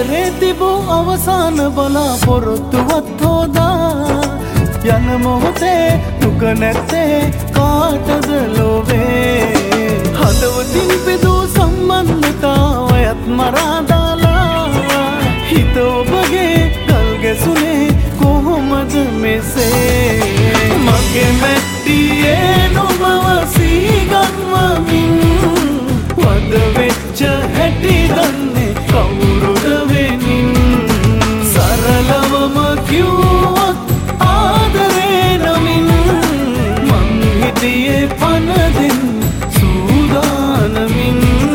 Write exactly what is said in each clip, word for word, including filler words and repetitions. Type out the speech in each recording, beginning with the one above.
ආදරේ තිබූ අවසාන බලාපොරොත්තුවත් හොදා යන මොහොතේ දුක නැත්තේ කාටද ලෝවේ හදවතින් පිදූ සම්බන්ධතාවයත් මරා දාලා හිත ඔබගේ ගල් ගැසුනේ කොහොමද මෙසේ මගේ මැට්ටියේ නොබව සීගන්වමින් වද වෙච්ච හැටි දන්නේ කවුරුද වෙනින් සරලවම කිව්වොත් ආදරේ නමින් මං හිටියේ පනදින් සූදානමින්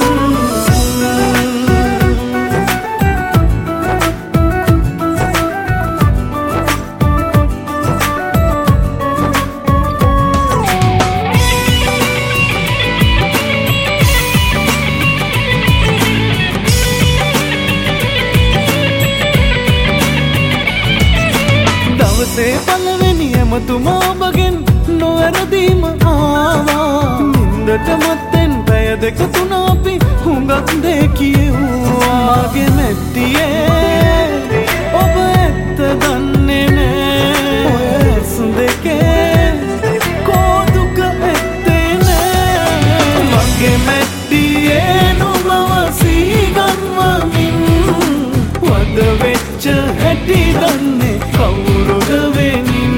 දවසේ පළවෙනි ඇමතුමා ඔබගෙන් නොවැරදීම ආවා නින්දට මත්තෙන් පැය දෙක තුන අපි හුඟක් දේ කියෙව්වා මගේ මැට්ටියේ ඔබ ඇත්ත දන්නේ නෑ ඔය ඇස් දෙකේ කෝ දුක ඇත්තේ නෑ මගේ මැට්ටියේ නොබව සීගන්වමින් වද වෙච්ච හැටි දන්නේ කවුරුද වෙනින්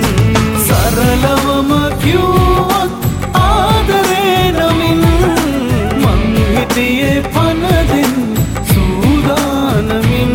සරලවම කිව්වොත් ආදරේ නමින් මං හිටියේ පනදින් සූදානමින්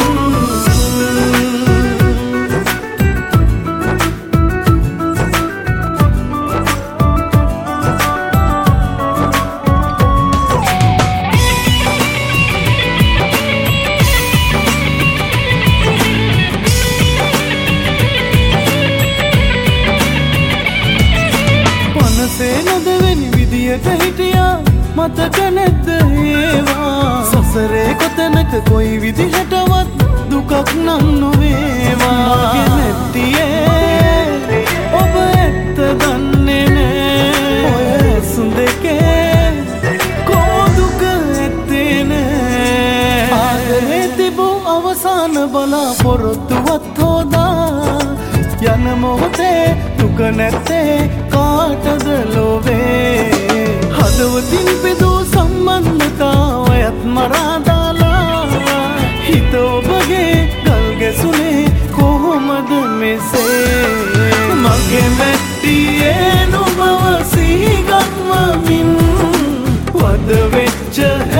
පනසේ නොදෙවෙනි විදියට හිටියා මතක නැද්ද ඒවා සසරේ කොතැනක කොයි විදිහටවත් දුකක් නම් නොවේවා මගේ මැට්ටියේ ඔබ ඇත්ත දන්නේ නෑ ඔය ඇස් දෙකේ කෝ දුක ඇත්තේ නෑ ආදරේ තිබූ අවසාන බලාපොරොත්තුවත් හොදා යන මොහොතේ දුක නැත්තේ කාටද ලෝවේ හදවතින් පිදූ සම්බන්ධතාවයත් මරා දාලා හිත ඔබගේ ගල් ගැසුනේ කොහොමද මෙසේ මගේ මැට්ටියේ නොබව සීගන්වමින් වද වෙච්ච